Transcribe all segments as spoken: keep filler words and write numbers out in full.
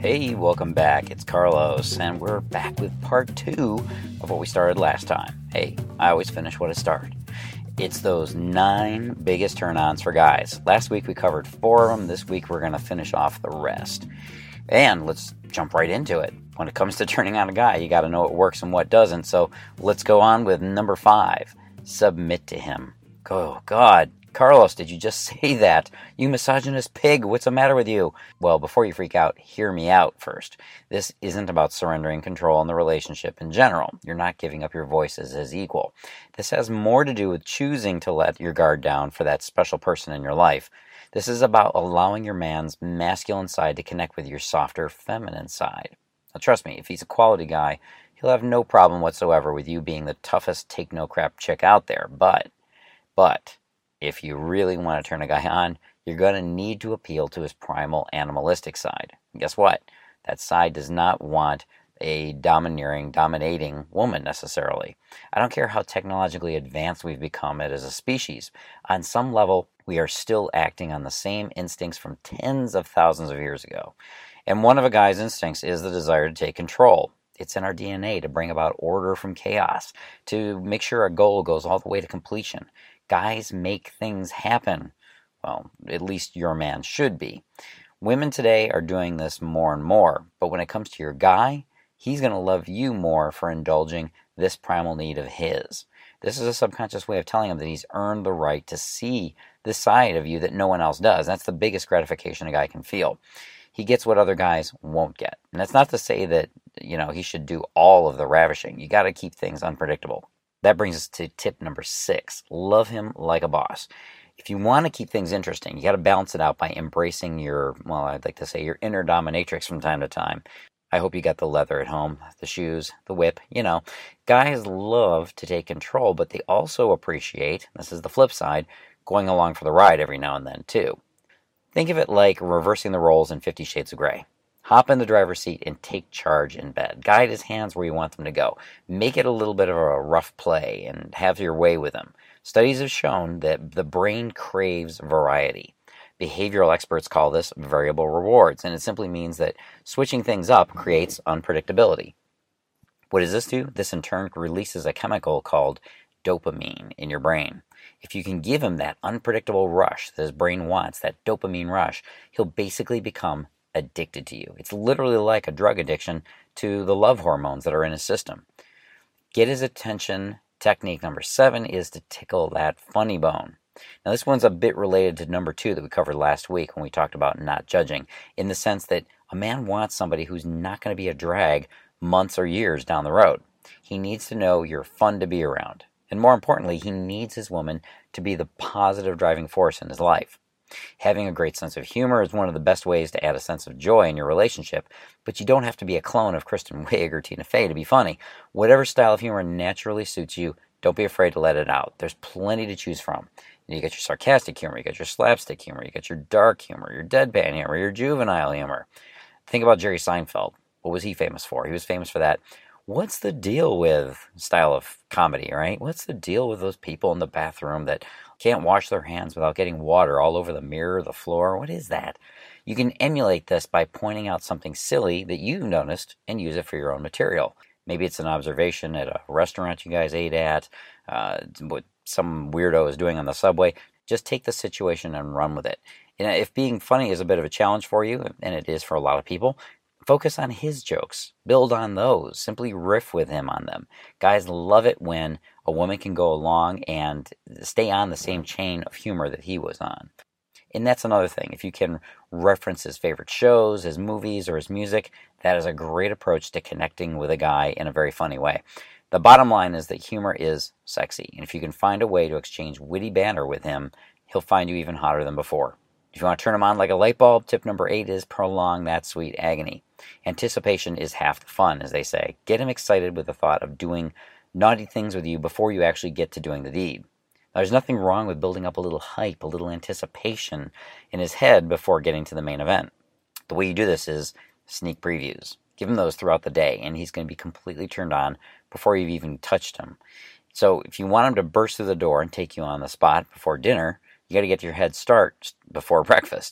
Hey, welcome back. It's Carlos, and we're back with part two of what we started last time. Hey, I always finish what I started. It's those nine biggest turn-ons for guys. Last week we covered four of them. This week we're going to finish off the rest. And let's jump right into it. When it comes to turning on a guy, you got to know what works and what doesn't. So let's go on with number five. Submit to him. Oh, God. Carlos, did you just say that? You misogynist pig, what's the matter with you? Well, before you freak out, hear me out first. This isn't about surrendering control in the relationship in general. You're not giving up your voices as equal. This has more to do with choosing to let your guard down for that special person in your life. This is about allowing your man's masculine side to connect with your softer feminine side. Now, trust me, if he's a quality guy, he'll have no problem whatsoever with you being the toughest take-no-crap chick out there. But, but... if you really want to turn a guy on, you're going to need to appeal to his primal animalistic side. And guess what? That side does not want a domineering, dominating woman necessarily. I don't care how technologically advanced we've become as a species. On some level, we are still acting on the same instincts from tens of thousands of years ago. And one of a guy's instincts is the desire to take control. It's in our D N A to bring about order from chaos, to make sure a goal goes all the way to completion. Guys make things happen. Well, at least your man should be. Women today are doing this more and more, but when it comes to your guy, he's going to love you more for indulging this primal need of his. This is a subconscious way of telling him that he's earned the right to see this side of you that no one else does. That's the biggest gratification a guy can feel. He gets what other guys won't get. And that's not to say that, you know, he should do all of the ravishing. You got to keep things unpredictable. That brings us to tip number six. Love him like a boss. If you want to keep things interesting, you got to balance it out by embracing your, well, I'd like to say your inner dominatrix from time to time. I hope you got the leather at home, the shoes, the whip, you know. Guys love to take control, but they also appreciate, this is the flip side, going along for the ride every now and then too. Think of it like reversing the roles in Fifty Shades of Grey. Hop in the driver's seat and take charge in bed. Guide his hands where you want them to go. Make it a little bit of a rough play and have your way with him. Studies have shown that the brain craves variety. Behavioral experts call this variable rewards, and it simply means that switching things up creates unpredictability. What does this do? This in turn releases a chemical called dopamine in your brain. If you can give him that unpredictable rush that his brain wants, that dopamine rush, he'll basically become addicted to you. It's literally like a drug addiction to the love hormones that are in his system. Get his attention. Technique number seven is to tickle that funny bone. Now this one's a bit related to number two that we covered last week when we talked about not judging, in the sense that a man wants somebody who's not going to be a drag months or years down the road. He needs to know you're fun to be around. And more importantly, he needs his woman to be the positive driving force in his life. Having a great sense of humor is one of the best ways to add a sense of joy in your relationship, but you don't have to be a clone of Kristen Wiig or Tina Fey to be funny. Whatever style of humor naturally suits you, don't be afraid to let it out. There's plenty to choose from. You got your sarcastic humor, you got your slapstick humor, you got your dark humor, your deadpan humor, your juvenile humor. Think about Jerry Seinfeld. What was he famous for? He was famous for that, what's the deal with style of comedy, right? What's the deal with those people in the bathroom that can't wash their hands without getting water all over the mirror, the floor? What is that? You can emulate this by pointing out something silly that you've noticed and use it for your own material. Maybe it's an observation at a restaurant you guys ate at, uh, what some weirdo is doing on the subway. Just take the situation and run with it. And if being funny is a bit of a challenge for you, and it is for a lot of people, focus on his jokes. Build on those. Simply riff with him on them. Guys love it when a woman can go along and stay on the same chain of humor that he was on. And that's another thing. If you can reference his favorite shows, his movies, or his music, that is a great approach to connecting with a guy in a very funny way. The bottom line is that humor is sexy. And if you can find a way to exchange witty banter with him, he'll find you even hotter than before. If you want to turn him on like a light bulb, tip number eight is prolong that sweet agony. Anticipation is half the fun, as they say. Get him excited with the thought of doing naughty things with you before you actually get to doing the deed. Now, there's nothing wrong with building up a little hype, a little anticipation in his head before getting to the main event. The way you do this is sneak previews. Give him those throughout the day, and he's going to be completely turned on before you've even touched him. So if you want him to burst through the door and take you on the spot before dinner, you got to get your head start before breakfast.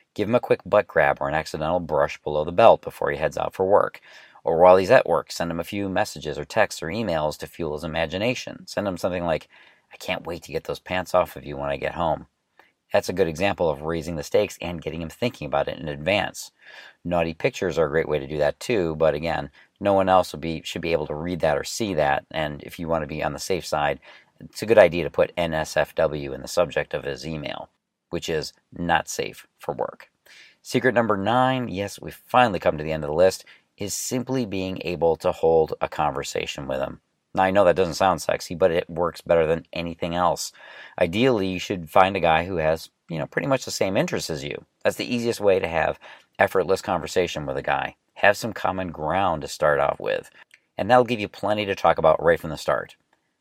Give him a quick butt grab or an accidental brush below the belt before he heads out for work. Or while he's at work, send him a few messages or texts or emails to fuel his imagination. Send him something like, I can't wait to get those pants off of you when I get home. That's a good example of raising the stakes and getting him thinking about it in advance. Naughty pictures are a great way to do that too, but again, no one else will be should be able to read that or see that, and if you want to be on the safe side, it's a good idea to put N S F W in the subject of his email, which is not safe for work. Secret number nine, yes, we've finally come to the end of the list, is simply being able to hold a conversation with him. Now, I know that doesn't sound sexy, but it works better than anything else. Ideally, you should find a guy who has, you know, pretty much the same interests as you. That's the easiest way to have effortless conversation with a guy. Have some common ground to start off with, and that'll give you plenty to talk about right from the start.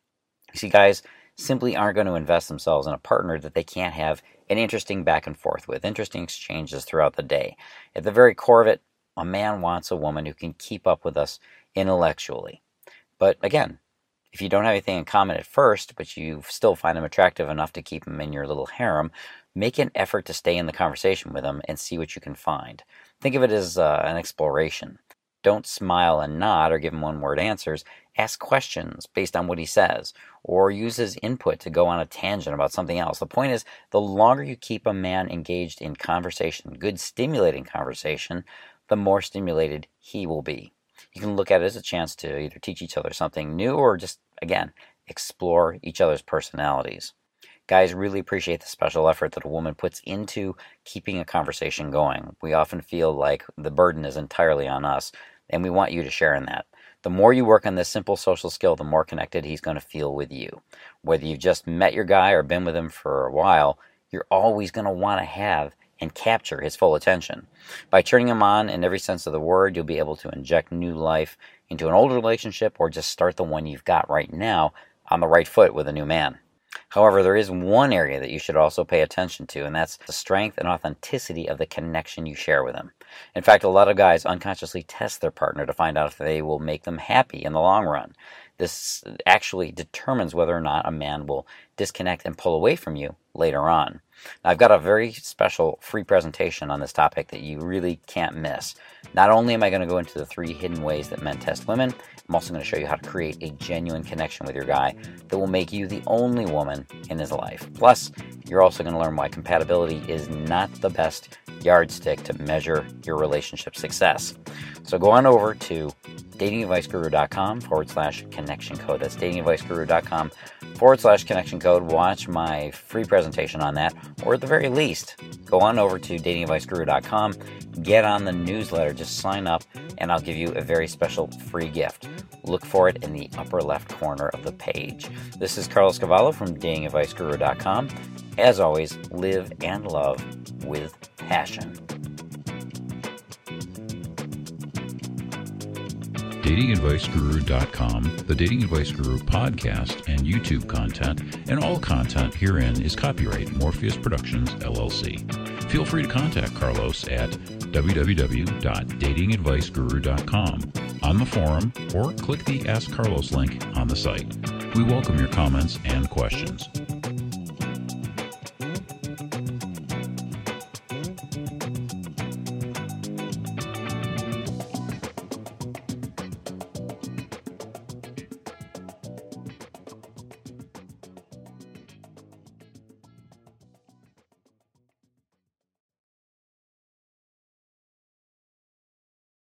You see, guys simply aren't going to invest themselves in a partner that they can't have an interesting back and forth with, interesting exchanges throughout the day. At the very core of it, a man wants a woman who can keep up with us intellectually. But again, if you don't have anything in common at first, but you still find him attractive enough to keep him in your little harem, make an effort to stay in the conversation with him and see what you can find. Think of it as uh, an exploration. Don't smile and nod or give him one-word answers. Ask questions based on what he says, or use his input to go on a tangent about something else. The point is, the longer you keep a man engaged in conversation, good stimulating conversation, the more stimulated he will be. You can look at it as a chance to either teach each other something new or just, again, explore each other's personalities. Guys really appreciate the special effort that a woman puts into keeping a conversation going. We often feel like the burden is entirely on us, and we want you to share in that. The more you work on this simple social skill, the more connected he's going to feel with you. Whether you've just met your guy or been with him for a while, you're always going to want to have and capture his full attention. By turning him on in every sense of the word, you'll be able to inject new life into an old relationship or just start the one you've got right now on the right foot with a new man. However, there is one area that you should also pay attention to, and that's the strength and authenticity of the connection you share with him. In fact, a lot of guys unconsciously test their partner to find out if they will make them happy in the long run. This actually determines whether or not a man will disconnect and pull away from you later on. Now, I've got a very special free presentation on this topic that you really can't miss. Not only am I going to go into the three hidden ways that men test women, I'm also going to show you how to create a genuine connection with your guy that will make you the only woman in his life. Plus, you're also going to learn why compatibility is not the best yardstick to measure your relationship success. So go on over to datingadviceguru.com forward slash connection code. That's datingadviceguru.com forward slash connection code. Watch my free presentation on that, or at the very least, go on over to datingadviceguru dot com, get on the newsletter, just sign up, and I'll give you a very special free gift. Look for it in the upper left corner of the page. This is Carlos Cavallo from dating advice guru dot com. As always, live and love with passion. dating advice guru dot com, the Dating Advice Guru podcast and YouTube content, and all content herein is copyright Morpheus Productions, L L C. Feel free to contact Carlos at w w w dot dating advice guru dot com on the forum or click the Ask Carlos link on the site. We welcome your comments and questions.